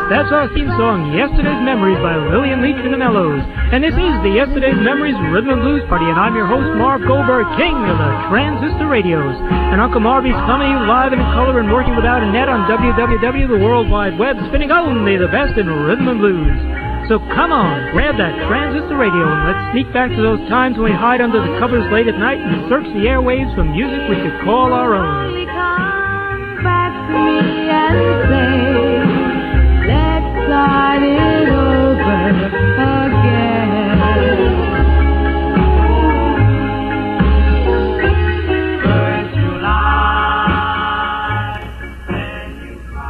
That's our theme song, Yesterday's Memories by Lillian Leach and the Mellows. And this is the Yesterday's Memories Rhythm and Blues Party, and I'm your host, Marv Goldberg, king of the transistor radios. And Uncle Marvy's coming to you live and in color and working without a net on WWW, the World Wide Web, spinning only the best in rhythm and blues. So come on, grab that transistor radio and let's sneak back to those times when we hide under the covers late at night and search the airwaves for music we could call our own. Come back to me and say, let's start it over again. First July, then you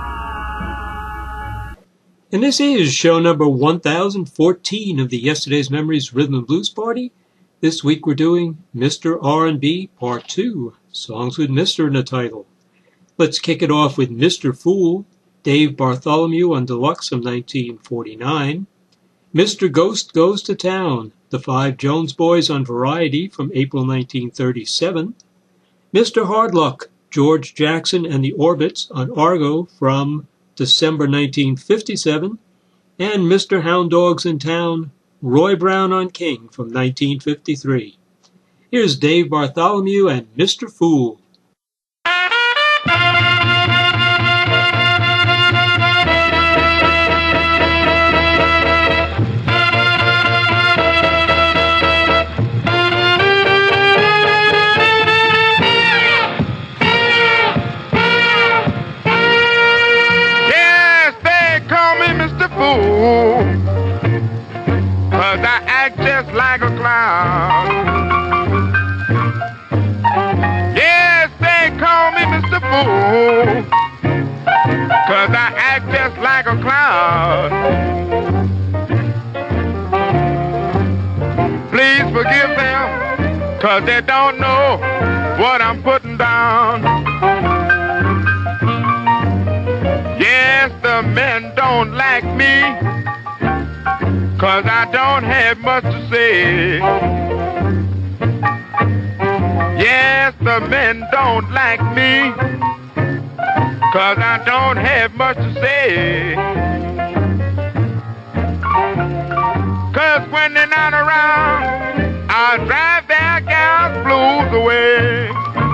cry. And this is show number 1014 of the Yesterday's Memories Rhythm and Blues Party. This week we're doing Mr. R&B Part 2, songs with Mr. in the title. Let's kick it off with Mr. Fool, Dave Bartholomew on Deluxe of 1949. Mr. Ghost Goes to Town, the Five Jones Boys on Variety from April 1937. Mr. Hardluck, George Jackson and the Orbits on Argo from December 1957. And Mr. Hound Dog's in Town, Roy Brown on King from 1953. Here's Dave Bartholomew and Mr. Fool. Cause I act just like a clown. Yes, they call me Mr. Fool, cause I act just like a clown. Please forgive them, cause they don't know what I'm putting down. Yes, the men don't like me, cause I don't have much to say. Yes, the men don't like me, cause I don't have much to say. Cause when they're not around, I'll drive their gals' blues away.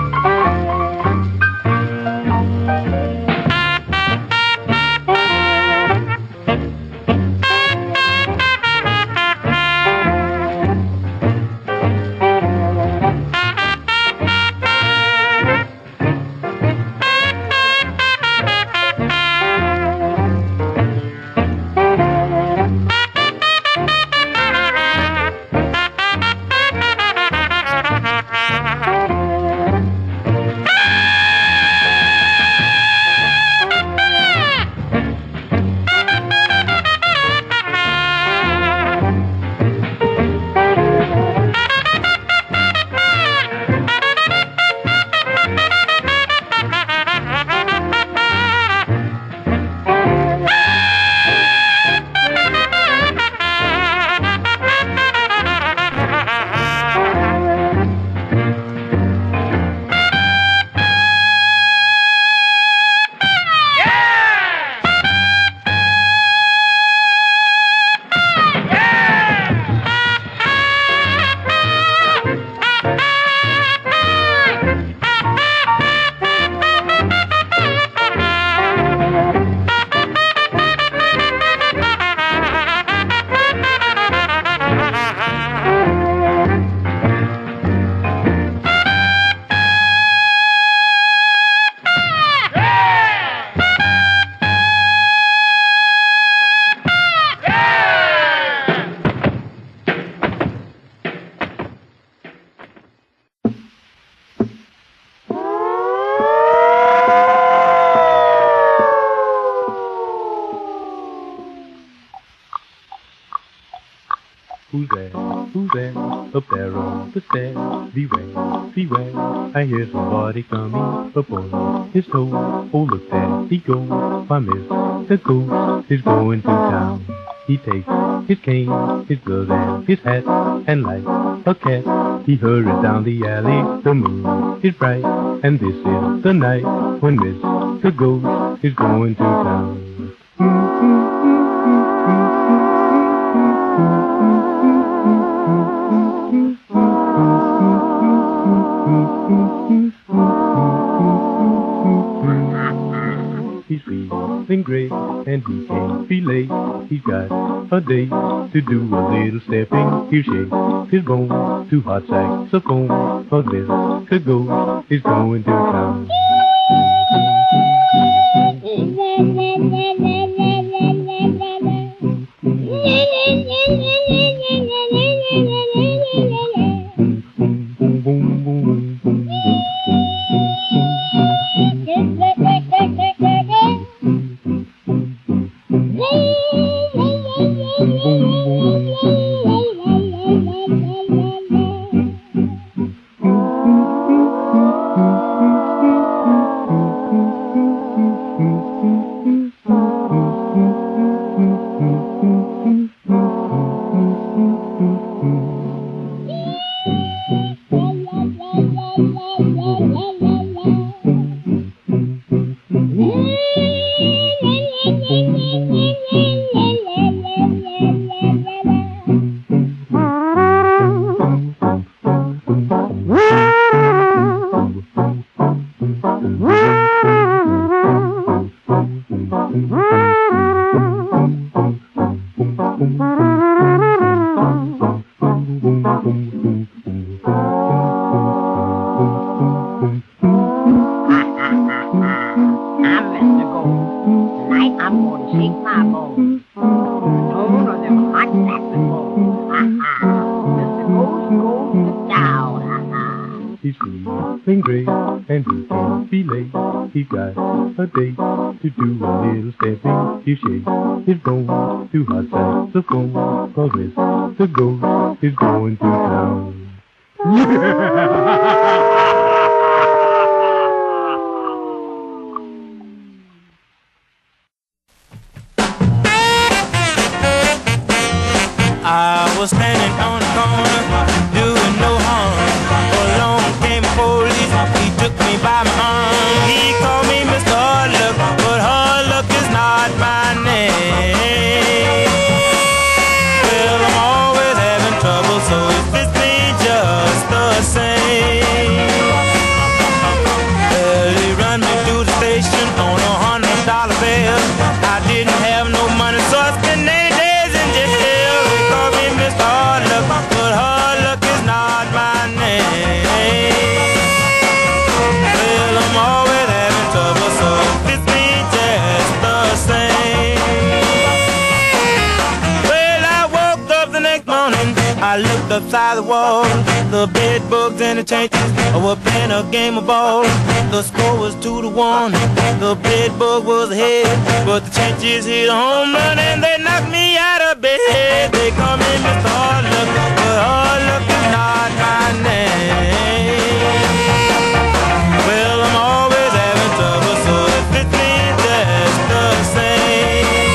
Who's there? Who's there? Up there on the stairs. Beware, beware. I hear somebody coming up on his toe. Oh, look there he goes. Why, Mr. Ghost is going to town. He takes his cane, his gloves, and his hat, and like a cat, he hurries down the alley. The moon is bright, and this is the night when Mr. Ghost is going to town. and he can't be late. He's got a date to do a little stepping. He'll shake his bone to hot saxophone, 'cause Mr. Ghost is going to town. His bone to hot saxophone, 'cause Mr. Ghost is going to town. I was standing on the corner, doing no harm. Along came a police, he took me by my arm. He called me Mr. Hardluck, but Hardluck is not my name. Well, I'm always having trouble, so it fits me just the same. Well, he run me to the station on $100 bill. I didn't have no money, so I spent 80 days in jail. They called me Mr. Hardluck, but Hardluck is not my name. Well, I'm always having trouble, so it fits me just the same. Well, I woke up the next morning, I looked upside the wall. The bed bugs and the changes were playing a game of ball. The score was 2-1. The bed bug was ahead, but the changes hit a home run and they knocked me out of bed. They call me Mr. Hardluck, but Hardluck is not my name. Well, I'm always having trouble, so it fits me just the same.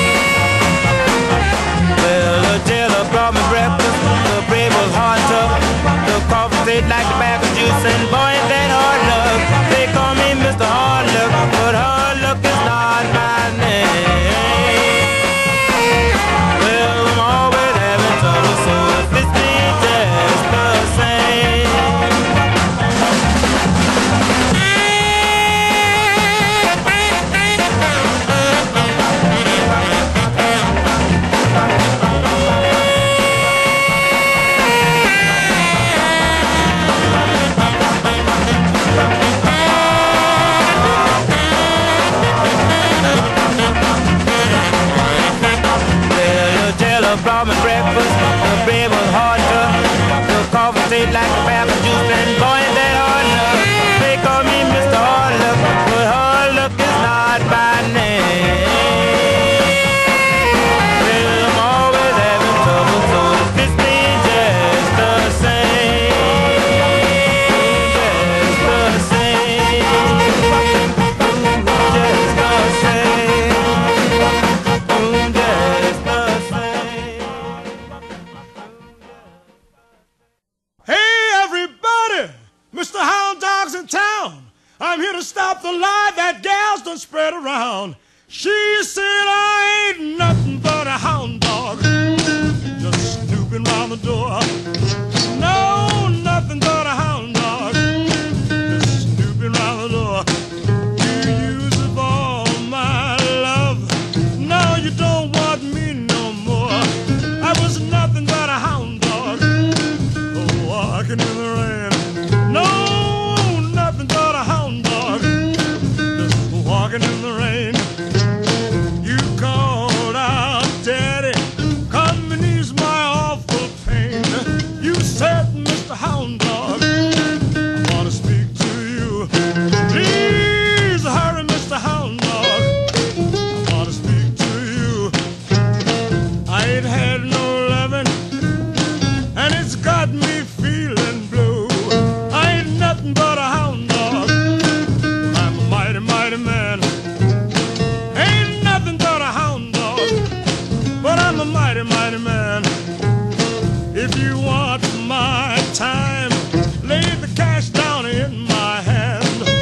Well, the jailer brought me breakfast, the bread was hard tough. The coffee tasted like tobacco juice, and boy, ain't that hard luck. They call me Mr. Hardluck, but Hardluck is not my name. Well, I'm always having trouble, so it fits me just the same. Brought me breakfast, the bread was hard tough. The coffee tasted like tobacco juice, and boy, ain't that hard enough. They call me Mr. Hardluck, but Hardluck is not my name. Well, I'm always having trouble, so it fits me just the same. Just the same. Just the same. Just the same. Hey, everybody! Mr. Hound Dog's in town. I'm here to stop the lie that gals done spread around. She said I ain't nothing but a hound dog, just snooping round the door. No, nothing but a hound dog, just snooping round the door. You use up all my love, now walking in the rain. No, nothing but a hound dog, just walking in the rain. You called out, Daddy, come and ease my awful pain. You said, Mr. Hound Dog, I want to speak to you. Please hurry, Mr. Hound Dog, I want to speak to you. I ain't had no loving, and it's got me feeling blue. I ain't nothing but a hound dog, I'm a mighty, mighty man. Ain't nothing but a hound dog, but I'm a mighty, mighty man. If you want my time, lay the cash down in my hand.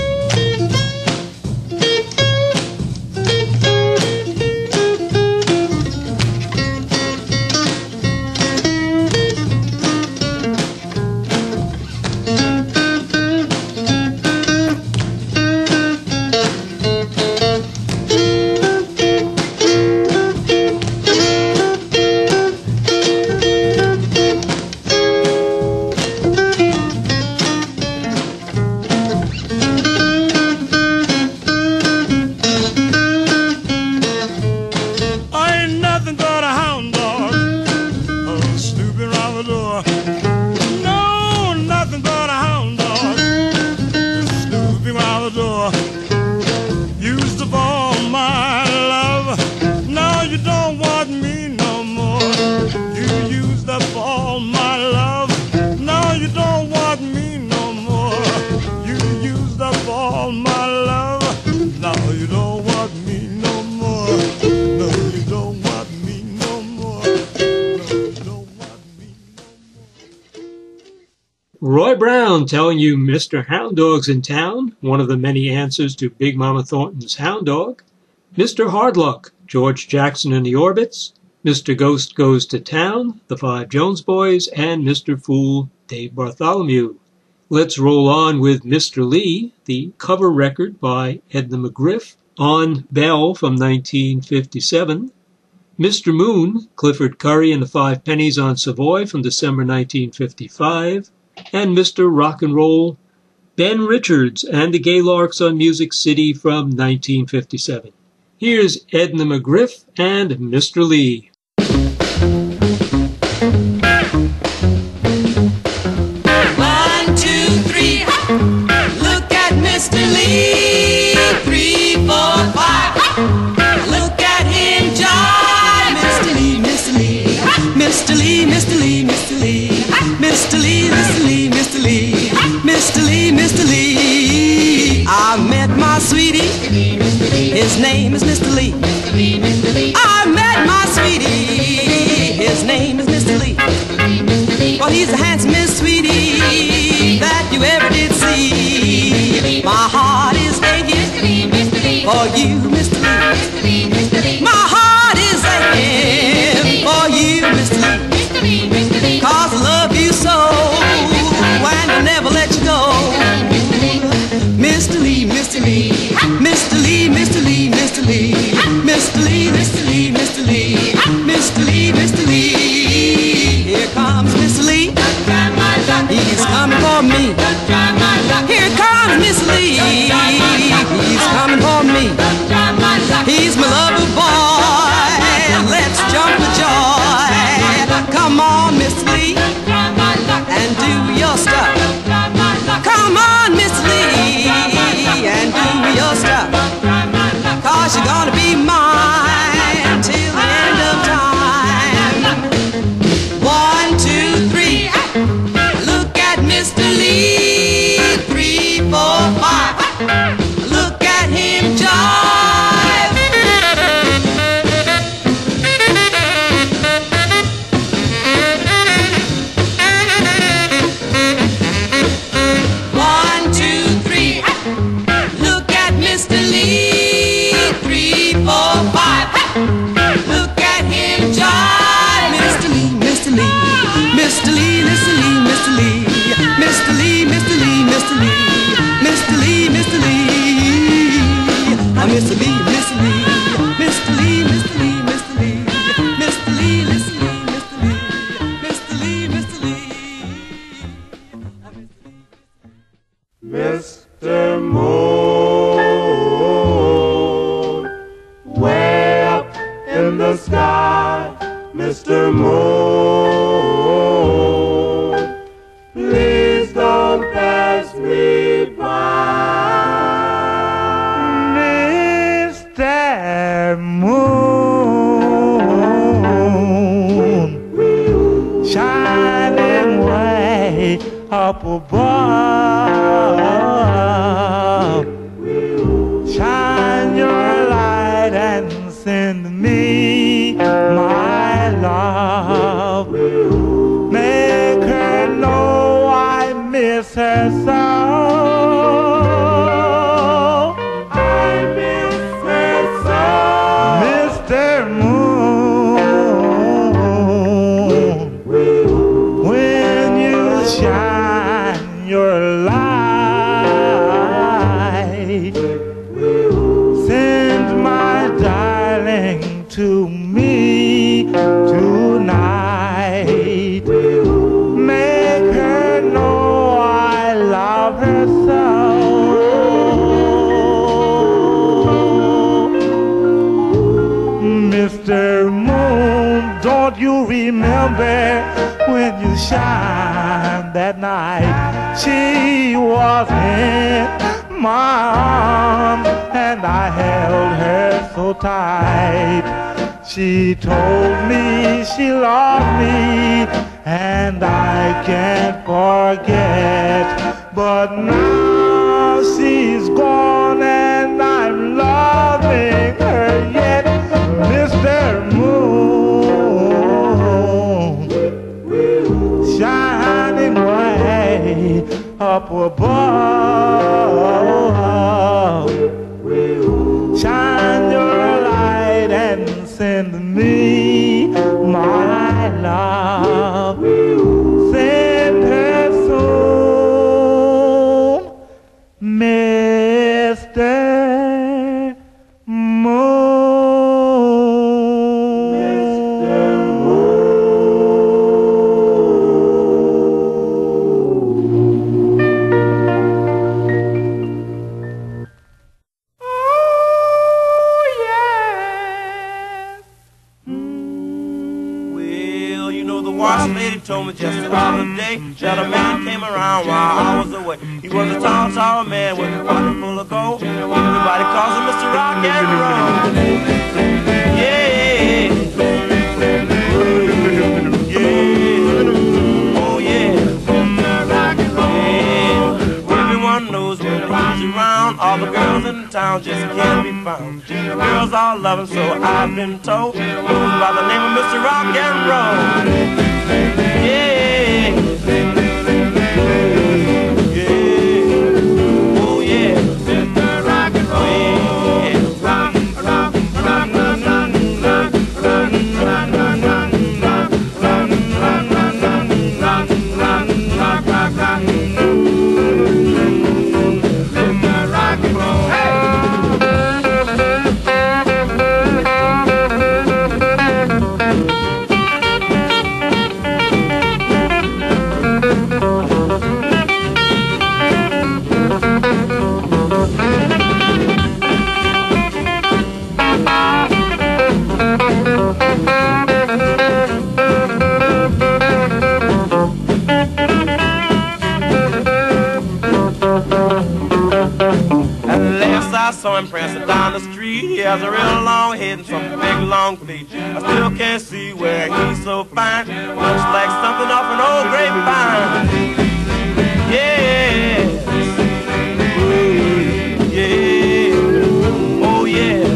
Roy Brown telling you Mr. Hound Dog's in town, one of the many answers to Big Mama Thornton's Hound Dog. Mr. Hardluck, George Jackson and the Orbits. Mr. Ghost Goes to Town, the Five Jones Boys, and Mr. Fool, Dave Bartholomew. Let's roll on with Mr. Lee, the cover record by Edna McGriff, on Bell from 1957. Mr. Moon, Clifford Curry and the Five Pennies on Savoy from December 1955. And Mr. Rock and Roll, Ben Richards and the Gaylarks on Music City from 1957. Here's Edna McGriff and Mr. Lee. 1, 2, 3, look at Mr. Lee. 3, 4, 5, look at him jive. Mr. Lee, Mr. Lee, Mr. Lee, Mr. Lee, Mr. Lee, Mr. Lee, Mr. Lee, Mr. Lee, Mr. Lee, Mr. Lee. I met my sweetie, his name is Mr. Lee. I met my sweetie, his name is Mr. Lee. Well, he's the handsomest sweetie that you ever did see. My heart is aching for you, Mr. Lee. My heart is aching for you, Mr. Lee. 'Cause I love you so, and I never let you go. Mr. Lee, Mr. Lee, Mr. Lee, Mr. Lee, Mr. Lee, Mr. Lee, Mr. Moon, way up in the sky, Mr. Moon, please don't pass me by. Mr. Moon, shining way up above, shine your light and send me my love. Make her know I miss her so. I miss her so. Mr. Moon, when you shine your light, send my darling to me tonight. Make her know I love her so. Mr. Moon, don't you remember when you shined that night? She was in my arms and I held her so tight. She told me she loved me and I can't forget. But now she's gone and I'm loving her yet. Mr. Moon, shining way up above, shine your light and send me my love. Send her soon, Mr. Moon. Lady told me just the other day that a man came around while I was away. He was a tall, tall man with a body full of gold. Everybody calls him Mr. Rock and Roll. Yeah, yeah, oh yeah, yeah. Everyone knows when he's around, all the girls in town just can't be found. The girls all love him, so I've been told. Goes by the name of Mr. Rock and Roll. Yeah, yeah, oh yeah, Mr. Rock and Roll. Rock, rock, rock, rock, rock, rock, rock, rock, rock, rock, rock, rock, rock, Mr. Rock and Roll. I saw him prancing down the street. He has a real long head and some big long feet. I still can't see where he's so fine. Looks like something off an old grapevine. Yeah, yeah, oh yeah,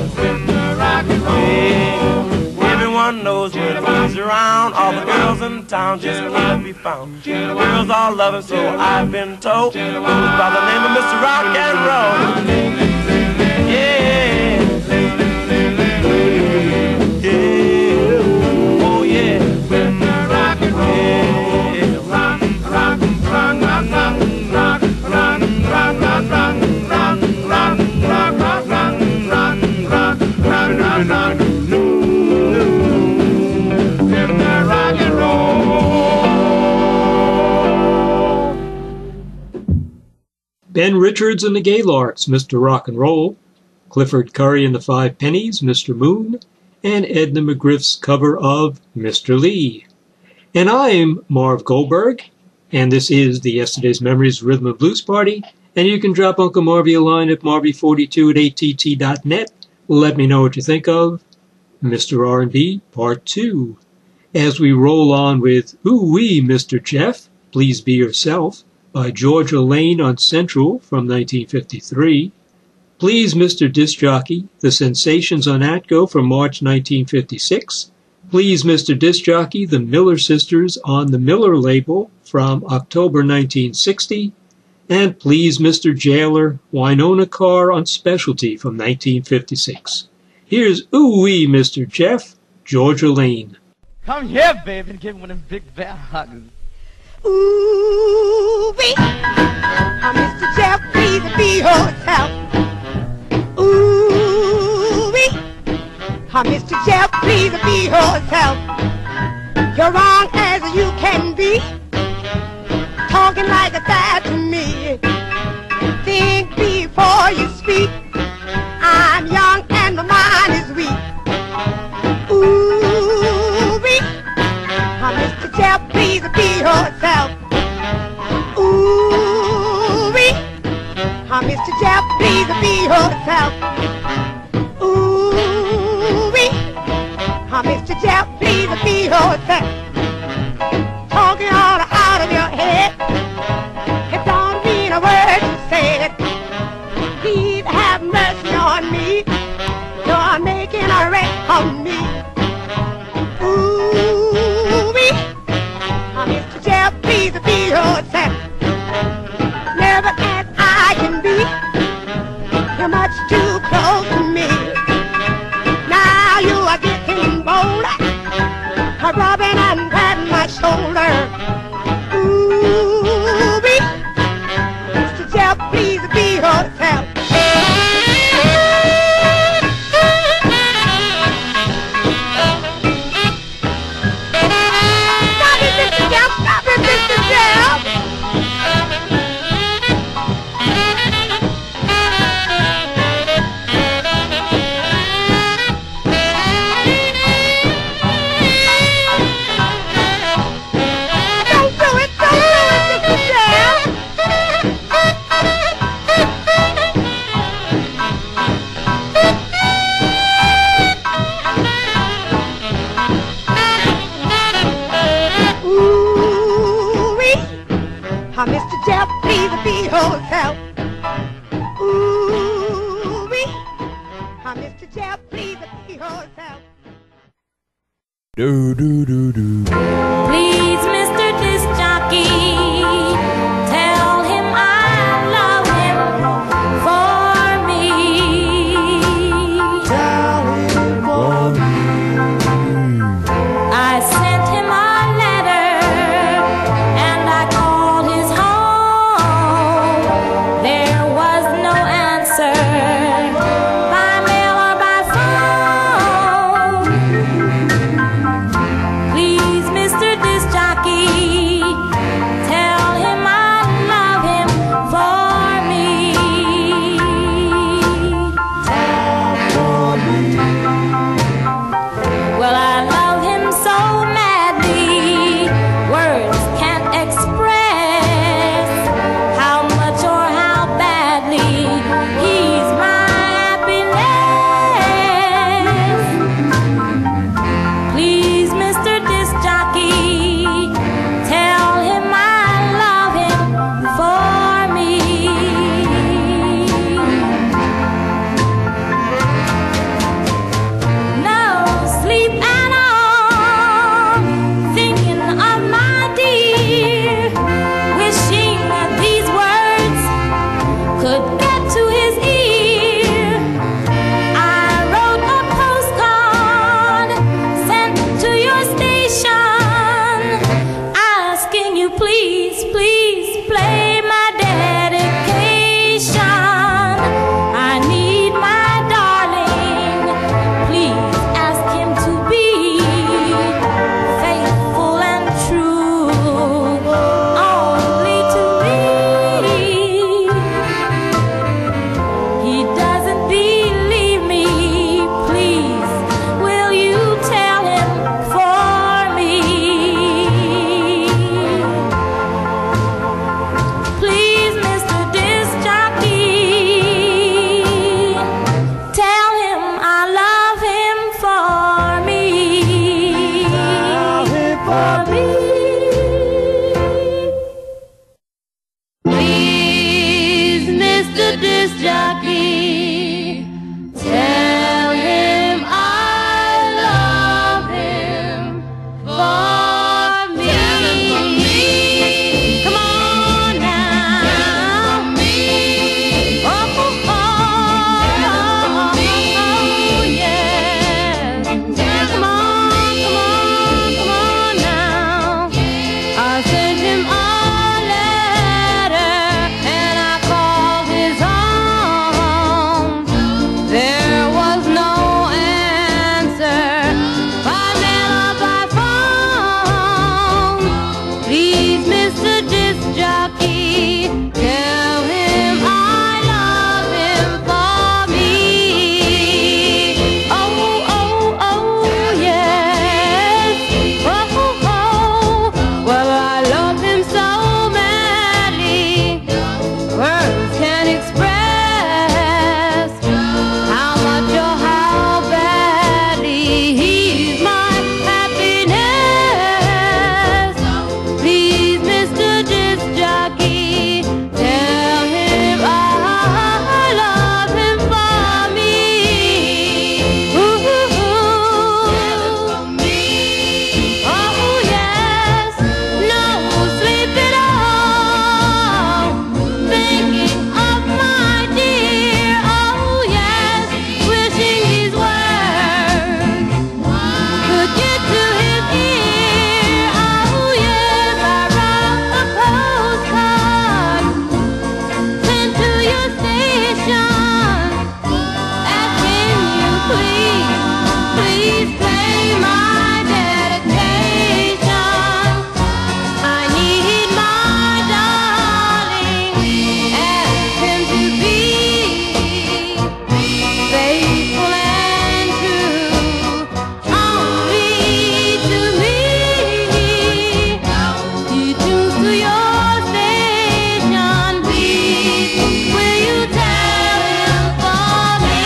yeah. Everyone knows when he's around. All the girls in town just can't be found. The girls all love him, so I've been told. Goes by the name of Mr. Rock and Roll. Yeah, yeah, oh yeah, rock and roll, rock, rock, rock, rock, rock, rock, rock, rock, rock, rock, rock, rock, rock, rock, rock, rock and roll. Ben Richards and the Gaylarks, Mr. Rock and Roll, Clifford Curry and the Five Pennies, Mr. Moon, and Edna McGriff's cover of Mr. Lee. And I'm Marv Goldberg, and this is the Yesterday's Memories Rhythm and Blues Party, and you can drop Uncle Marvy a line at marvy42@att.net. Let me know what you think of Mr. R&B Part 2. As we roll on with Ooh-Wee, Mr. Jeff, Please Be Yourself, by Georgia Lane on Central from 1953. Please, Mr. Disc Jockey, The Sensations on Atco from March 1956. Please, Mr. Disc Jockey, The Miller Sisters on the Miller label from October 1960. And Please, Mr. Jailer, Winona Carr on Specialty from 1956. Here's Ooh-Wee, Mr. Jeff, Georgia Lane. Come here, baby, and give me one of them big bear hugs. Ooh-wee, Mr. Jeff, please be yourself. Ooh-wee, Mr. Jeff, please be yourself. You're wrong as you can be, talking like that to me. Think before you speak. I'm young and my mind is weak. Ooh-wee, Mr. Jeff, please be yourself. Ooh-wee, Mr. Jeff, please be yourself. Ooh-wee, Mr. Jeff, please be yourself. Talking all out of your head, it don't mean a word you said. Please have mercy on me, you're making a wreck of me. Ooh-wee, Mr. Jeff, please be yourself. Never as I can be, you're much too close to me. Now you are getting bolder, rubbing and patting my shoulder. Ooh-wee, Mr. Jeff, please be yourself. Stop it, Mr. Jeff, stop it, Mr. Jeff. Don't do it, Mr. Jeff. Ooh-wee, Mr. Jeff, please be yourself. Ooh-wee, Mr. Jeff, please be yourself. Do do do do. Please, Mr. Disc Jockey, tell him I love him for me. Tell him for me. I sent him a letter and I called his home. There was no answer by mail or by phone. Please, Mr. Disc Jockey, tell him I love him for me. Well, I love him so madly, words can't express how much or how badly he's my happiness. Please, Mr. Disc Jockey, tell him I love him for me. No sleep at all, thinking of my dear, wishing these words could get to his ear. I wrote a postcard, sent to your station, asking you please, please play my dedication. I need my darling, please ask him to be faithful and true only to me. jockey. Tell him I love him for me. Come on now. Oh, oh, yes. Come on now. I sent him a letter and I called his home. There was no answer by mail or by phone. Please, Mr. Disc Jockey, tell him I love him for me. Oh, oh, oh, yes. Oh, oh, well, I love him so madly. Words can't express how much or how badly he's my happiness. Please, Mr. Disc Jockey, tell him I love him for me. Ooh, oh yes, no sleep at all, thinking of my dear. Oh yes, wishing these words could get to his ear. Oh yes, I wrote a postcard sent to your station, asking you please play my dedication. I need my darling, ask him to be faithful and true only to me. He tunes to your station, please will you tell him for me?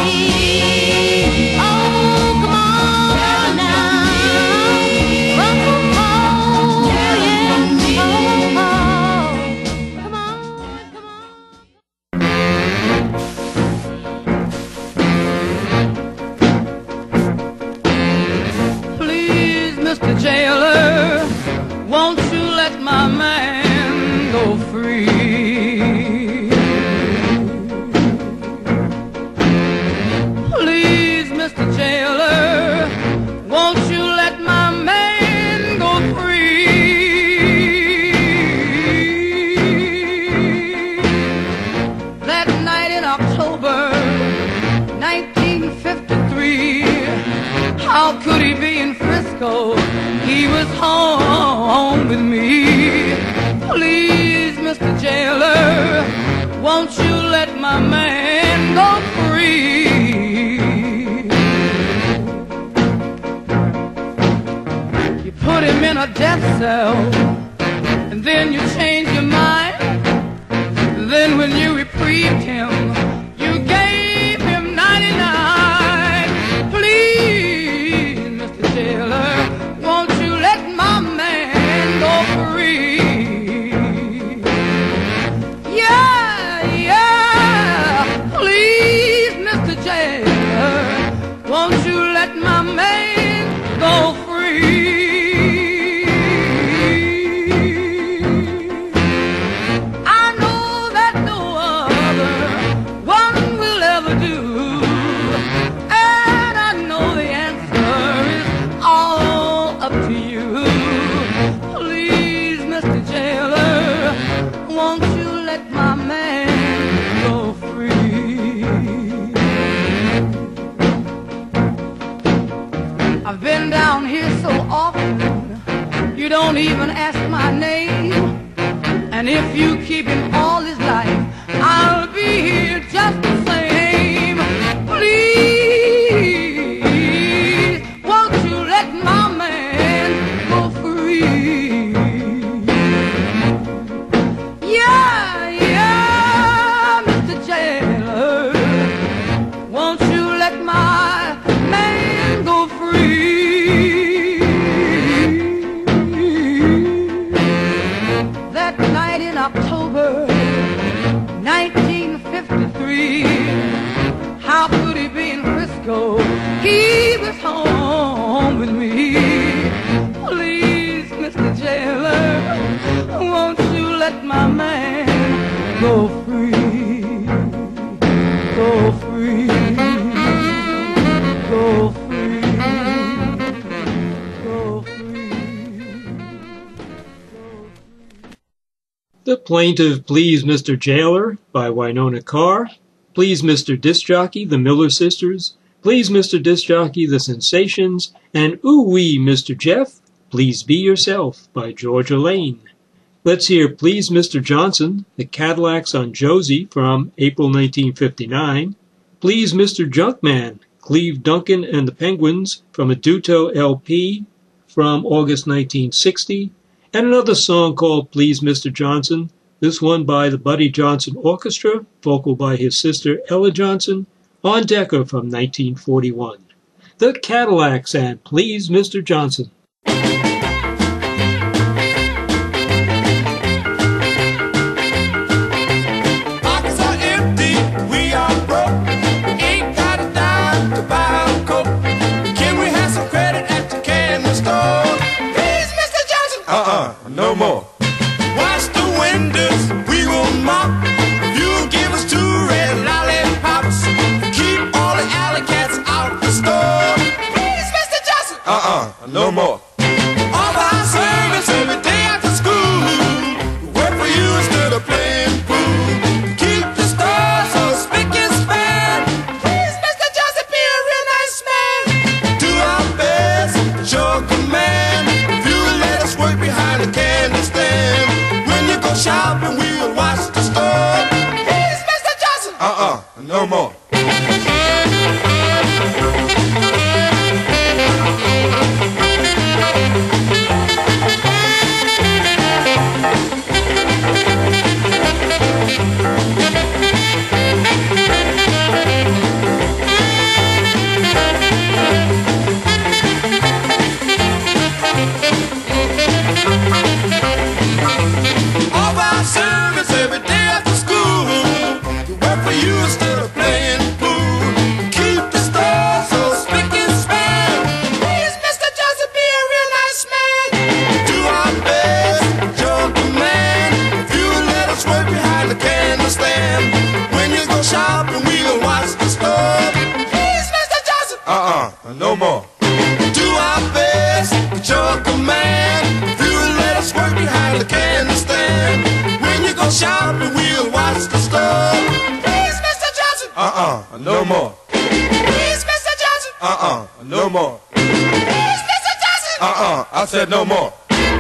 Oh, come on now. Oh, yes. Come on. Please, Mr. Jailer, won't you let my man go free? Please, Mr. Jailer, won't you let my man go free? That night in October 1953, how could he be in Frisco? He was home with me. Please, Mr. Jailer, won't you let my man go free? You put him in a death cell, and then you change your mind. Then when you reprieved him, you gave him 99. Please, Mr. Jailer, won't you let my man go free? Yeah, please, Mr. Jailer, won't you let my man go free? I know that no other one will ever do, and I know the answer is all up to you. Please, Mr. Jailer, won't you let my man go free? I've been down here so often, you don't even ask my name. And if you keep him all his life, I'll be here just the same. Please, won't you let my man go free? Yeah, Mr. Jailer, won't you let my man go free? That night in October 1953, free. How could he be in Frisco? He was home with me. Please, Mr. Jailer, won't you let my man go free? Go free. Go free. Go free. The Plaintiff, Please Mr. Jailer by Winona Carr, Please Mr. Disc Jockey, the Miller Sisters, Please Mr. Disc Jockey, the Sensations, and Ooh Wee Mr. Jeff, Please Be Yourself by Georgia Lane. Let's hear Please Mr. Johnson, the Cadillacs on Josie from April 1959, Please Mr. Junkman, Cleve Duncan and the Penguins from a Duto LP from August 1960, and another song called Please Mr. Johnson, this one by the Buddy Johnson Orchestra, vocal by his sister Ella Johnson, on Decca from 1941. The Cadillacs and Please Mr. Johnson. Pockets are empty, we are broke. Ain't got a dime to buy a Coke. Can we have some credit at the candy store? Please, Mr. Johnson. No more. Wash the windows, we will mop. You'll give us 2 red lollipops. Keep all the alley cats out the store. Please, Mr. Johnson. No more. All our service every day after school. Work for you instead of playing pool. Keep the store so spick and span. Please, Mr. Johnson, be a real nice man. Do our best, show command. If you will let us work behind the candy stand. When you go shopping, we will watch the store. Please, Mr. Johnson. No more. All our service every day after school. We work for you instead of playing pool. Keep the store so spick and span. Please, Mr. Johnson, be a real nice man. Do our best, your command. If you will let us work behind the candy stand. When you go shopping, we'll watch the store. Please, Mr. Johnson. No more. Do our best, your command. If you will let us work behind the candy stand. When you go shopping, we'll watch the store. Please, Mr. Johnson. No more. Please, Mr. Johnson. No more. Please, Mr. Johnson. I said no more.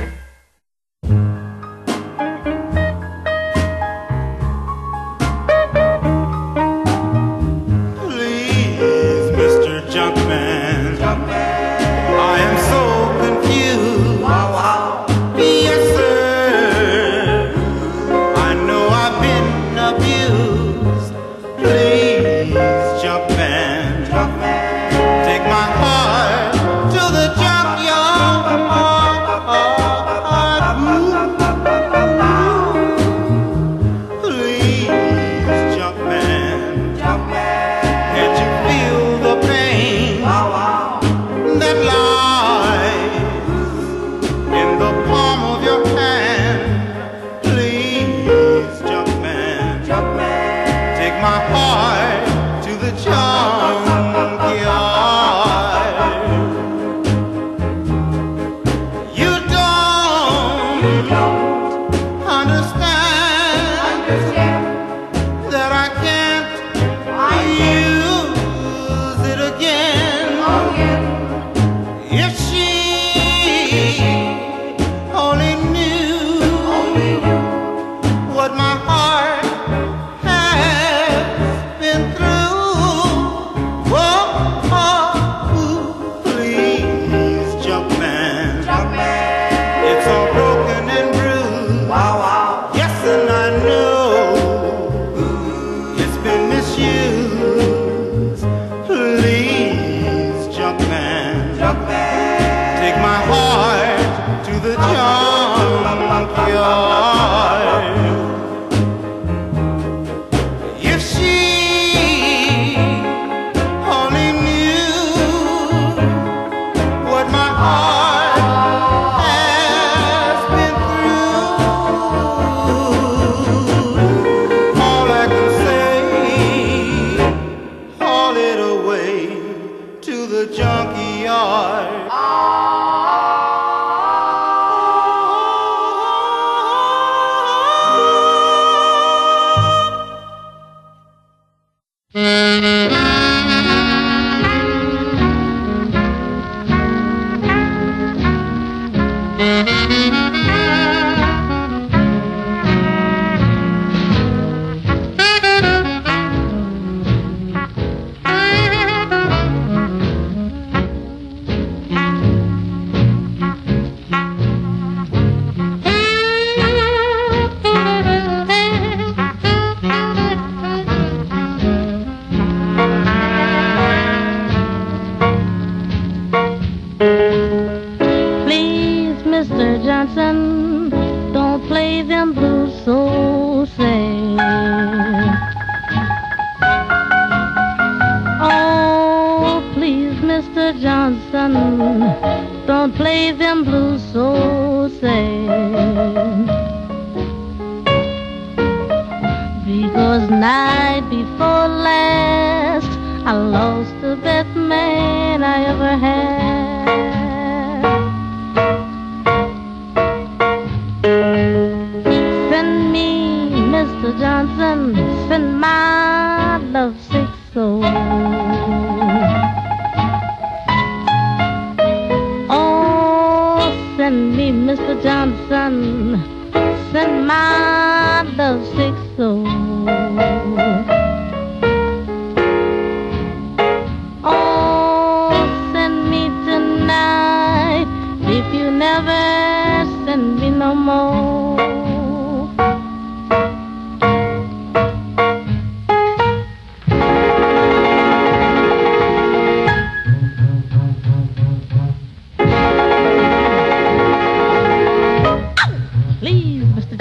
Please, Mr. Junkman, I am so confused. Yes, sir, I know I've been abused. Please, Junkman, take my heart to the junkyard. Johnson, don't play them blues so sad. Because night before last, I lost the best man I ever had. Send me, Mr. Johnson, send my lovesick soul. Oh, send me, Mr. Johnson, send my lovesick soul. Oh, send me tonight if you never send me no more. Please, Mr.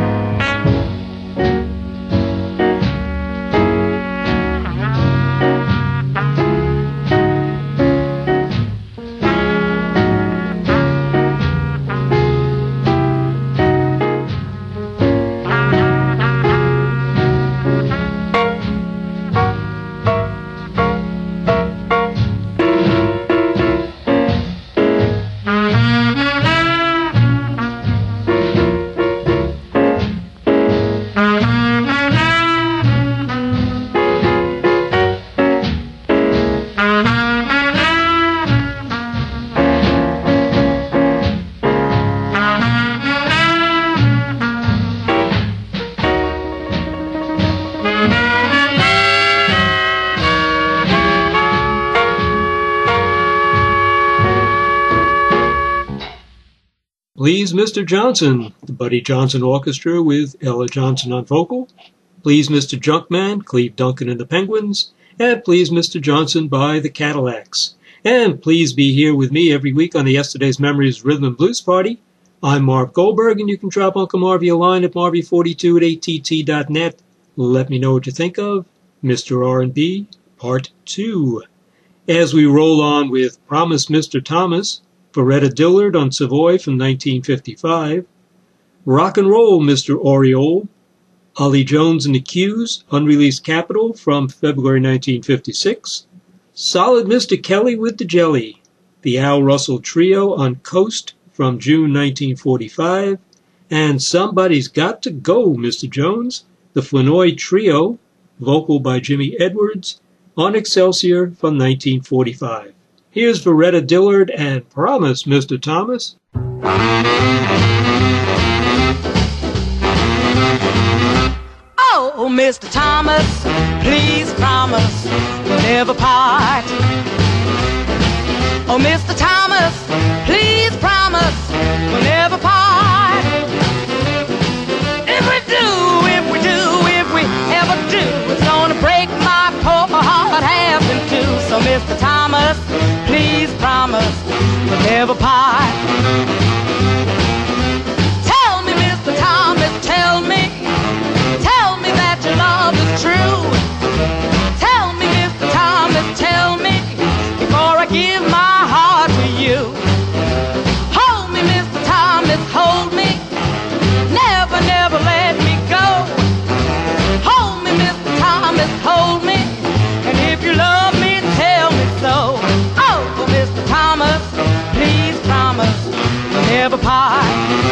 Please, Mr. Johnson, the Buddy Johnson Orchestra with Ella Johnson on vocal. Please, Mr. Junkman, Cleve Duncan and the Penguins. And Please, Mr. Johnson by the Cadillacs. And please be here with me every week on the Yesterday's Memories Rhythm and Blues Party. I'm Marv Goldberg, and you can drop Uncle Marvy a line at marvy42 at att.net. Let me know what you think of Mr. R&B Part 2. As we roll on with Promise Mr. Thomas, Loretta Dillard on Savoy from 1955, Rock and Roll Mr. Oriole, Ollie Jones and the Q's, Unreleased Capital from February 1956, Solid Mr. Kelly with the Jelly, the Al Russell Trio on Coast from June 1945, and Somebody's Got to Go, Mr. Jones, the Flanoy Trio, vocal by Jimmy Edwards, on Excelsior from 1945. Here's Loretta Dillard and Promise Mr. Thomas. Oh, Mr. Thomas, please promise we'll never part. Oh, Mr. Thomas, please promise we'll never part. If we ever do, it's gonna break my poor heart half in two. So, Mr. Thomas, please promise we'll never part. Tell me, Mr. Thomas, tell me that your love is true. Tell me, Mr. Thomas, tell me before I give my heart to you. Hold me, Mr. Thomas, hold me. Never, never let me go. Hold me, Mr. Thomas, hold me. And if you love me, tell me so. Oh, Mr. Thomas, please promise we'll never part.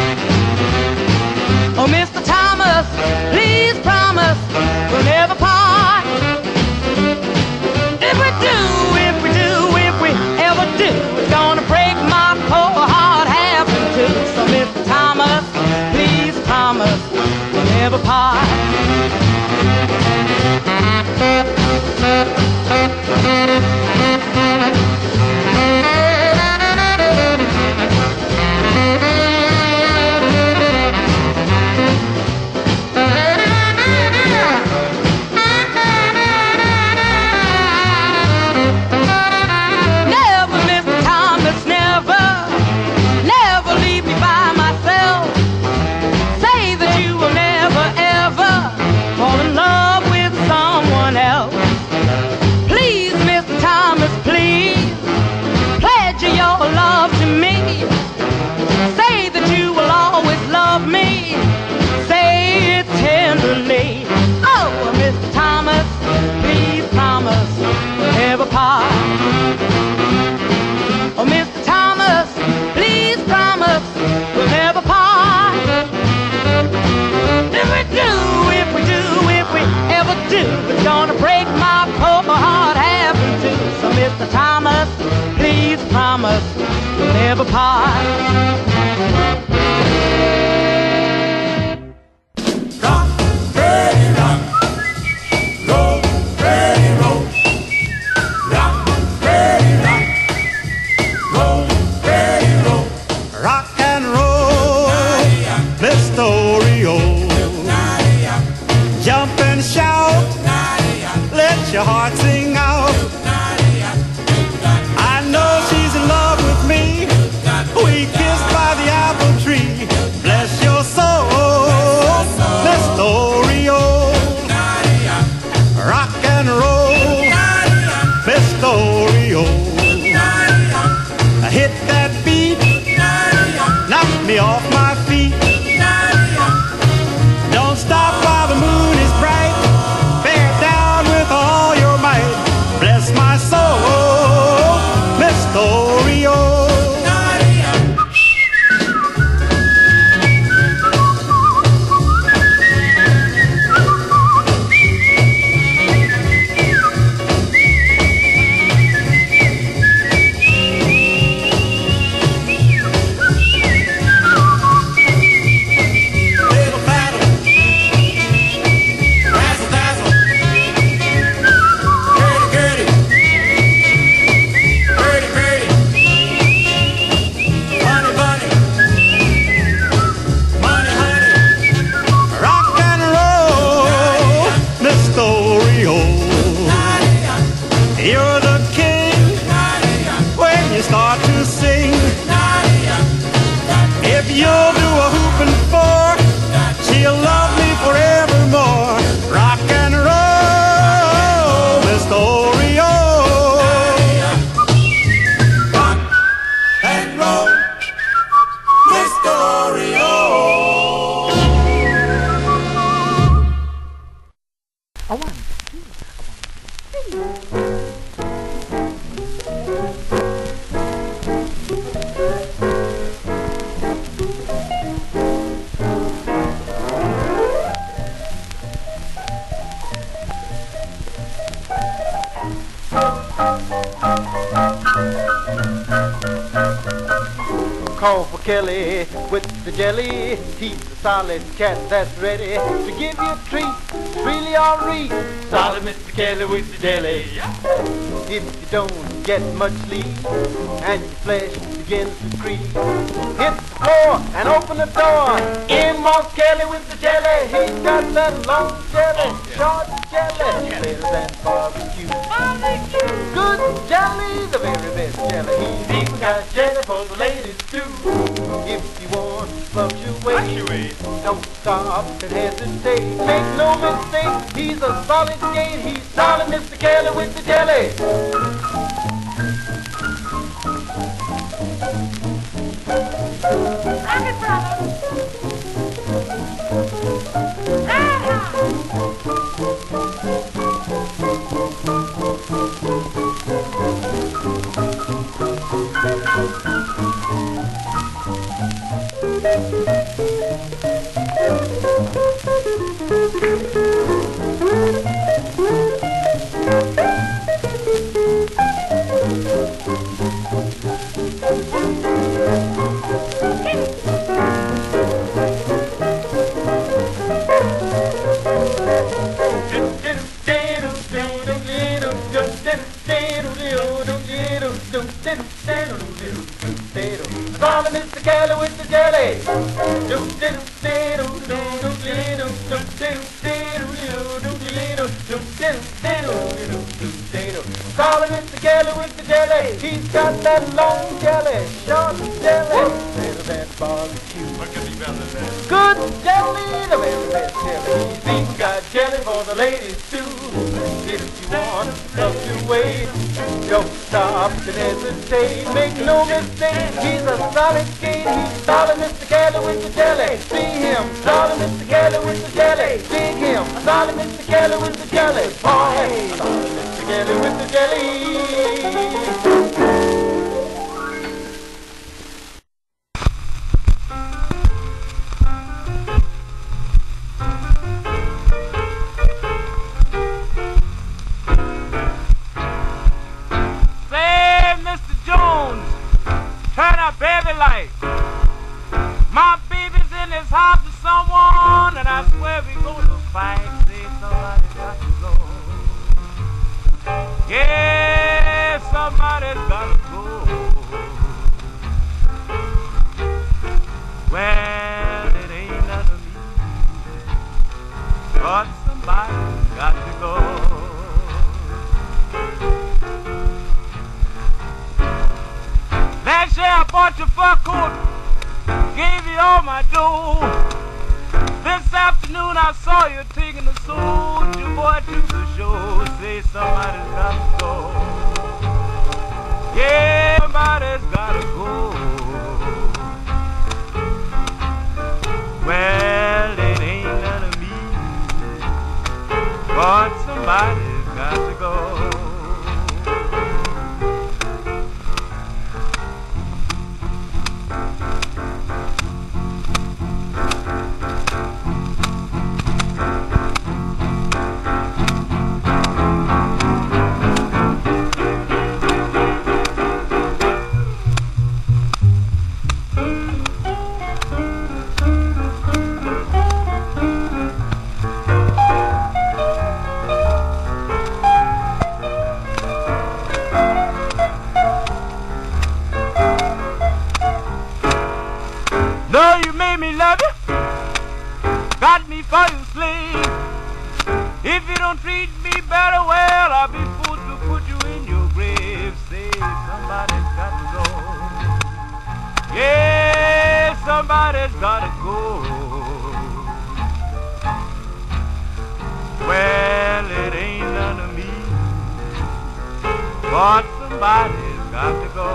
Oh, Mr. Thomas, please promise we'll never part. If we ever do, it's gonna break my poor heart half in two. So, Mr. Thomas, please promise we'll never part. Never, Mr. Thomas, never, never leave me by myself. Say that you will never, ever fall in love with someone else. apple pie. Rock, ready, rock. Roll, ready, roll. Rock, ready, rock. Roll, ready, roll. Rock and roll, Mr. Oreo. Jump and shout, let your heart sing out. I know she's in love with me. We kissed by the apple tree. Bless your soul, Mr. Oreo. Rock and roll, Mr. Oreo. Hit that beat, knock me off my feet. Don't stop while the moon is bright. Bear down with all your might. Bless my soul, Mr. Oreo. You're the king when you start to sing. If you'll do a hoop and four, she'll love me forevermore. Rock and roll, Mr. Oreo. Rock and roll, Mr. Oreo. Call for Kelly with the jelly. He's a solid cat that's ready to give you a treat. It's really all right. Solid Mr. Kelly with the jelly. If you don't get much sleep and your flesh begins to creep, hit the floor and open the door. In walks Kelly with the jelly. He's got that long jelly, short jelly, better than barbecue. Good jelly, the very best jelly. He's even got jelly for the ladies too. If you want to fluctuate, don't stop and hesitate. Make no mistake, he's a solid skate. He's solid Mr. Kelly with the jelly. Rock it, brother. Solid Mr. Kelly with the jelly. Solid Mr. Kelly with the jelly. He's got that long jelly, short jelly, better than barbecue. Good jelly, the very best jelly. He's even got jelly for the ladies too. If you want love to wait, don't stop and hesitate. Make no mistake, he's a solid skate. He's solid Mr. Kelly with the jelly. See him, solid Mr. Kelly with the jelly. Dig him, solid Mr. Kelly with the jelly. Boy, solid Mr. Kelly with the jelly. Say, Mr. Jones, turn up but somebody's got to go. Last year I bought your fur coat, gave you all my dough. This afternoon I saw you taking a soldier boy to the show. Say somebody's got to go. Yeah, somebody's got to go. Well, it ain't none of me, but somebody's got to go. Though you made me love you, got me for your slave. If you don't treat me better, well, I'll be fool to put you in your grave. Say somebody's got to go. Yeah, somebody's got to go. Well, it ain't none of me, but somebody's got to go.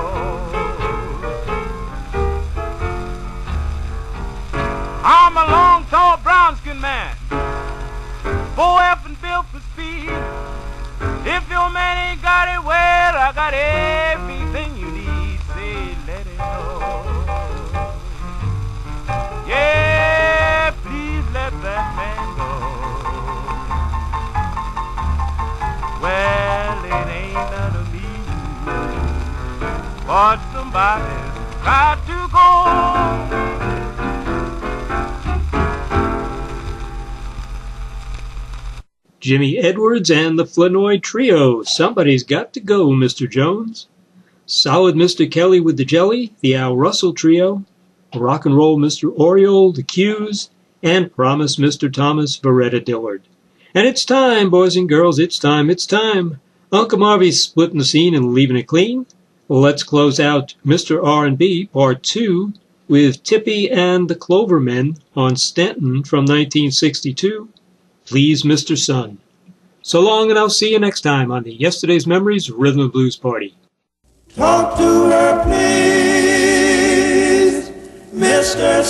I'm a long, tall, brown-skinned man, 4F and built for speed. If your man ain't got it, well, I got everything you need. Say, let it know. Yeah, please let that man go. Well, it ain't none of me, but somebody's got to go. Jimmy Edwards and the Flanoid Trio. Somebody's got to go, Mr. Jones. Solid Mr. Kelly with the Jelly, the Al Russell Trio, Rock and Roll Mr. Oriole, the Q's, and Promise Mr. Thomas Beretta Dillard. And it's time, boys and girls, it's time. Uncle Marvy's splitting the scene and leaving it clean. Let's close out Mr. R&B Part 2 with Tippy and the Clovermen on Stanton from 1962. Please, Mr. Sun. So long, and I'll see you next time on the Yesterday's Memories Rhythm and Blues Party. Talk to her, please, Mr.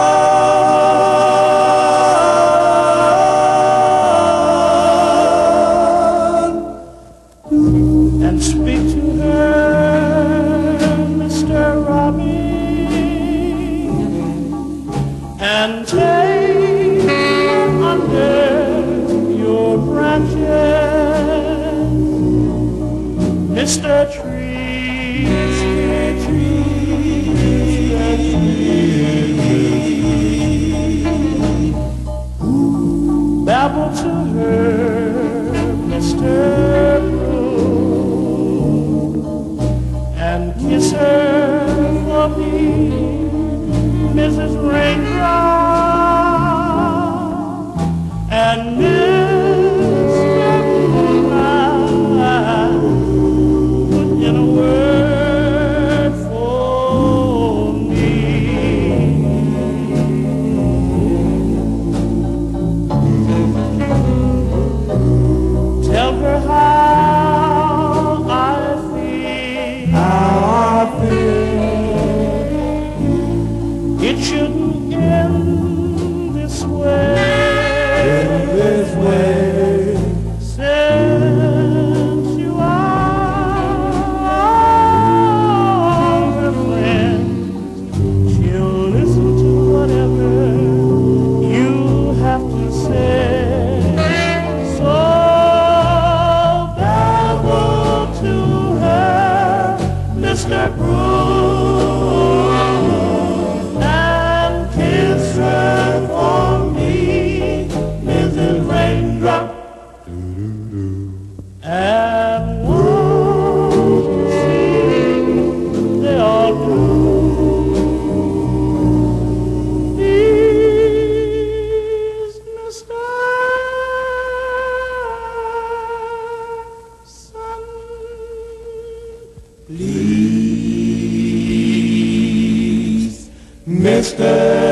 Sun. And speak to her, Mr. Robbie, and take under your branches, Mr. Tree, babble to her, Mr. Blue, and kiss her for me, Mrs. Raindrop, and Mr. Moonlight, put in a word for me. Tell her how I feel. It shouldn't end this way. Mr.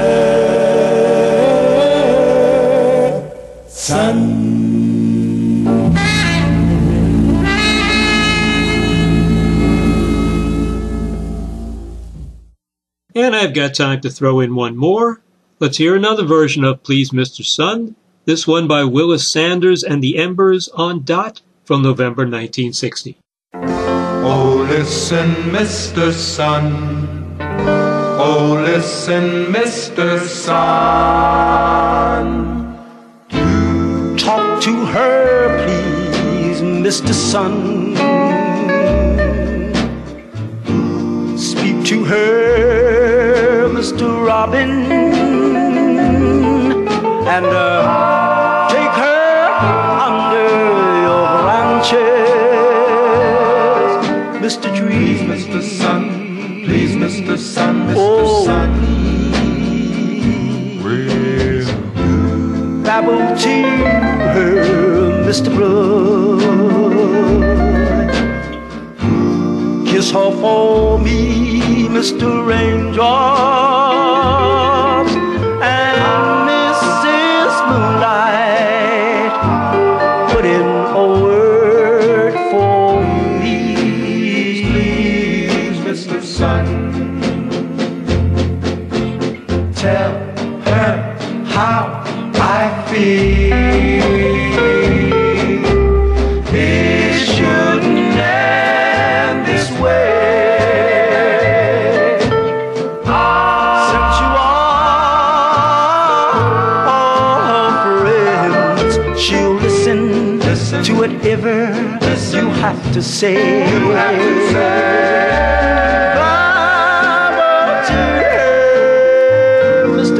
Sun. And I've got time to throw in one more. Let's hear another version of Please Mr. Sun, this one by Willis Sanders and the Embers on Dot from November 1960. Oh, listen, Mr. Sun. Oh, listen, Mr. Sun. Talk to her, please, Mr. Sun. Speak to her, Mr. Robin, and take her under your branches, Mr. Tree. Please, Mr. Sun. Please, Mr. Sun, Mr. Sun. Well, babble to her, Mr. Blood. Kiss her for me, Mr. Raindrops, and Mrs. Moonlight. Put in a word for me, Please, Mr. Sun. Tell her how I feel. It shouldn't end this way. Since you are all her friends, she'll listen to whatever you have to say. Baba to her, Mr.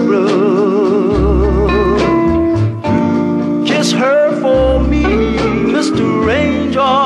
Brooks. Kiss her for me, Mr. Raindrop.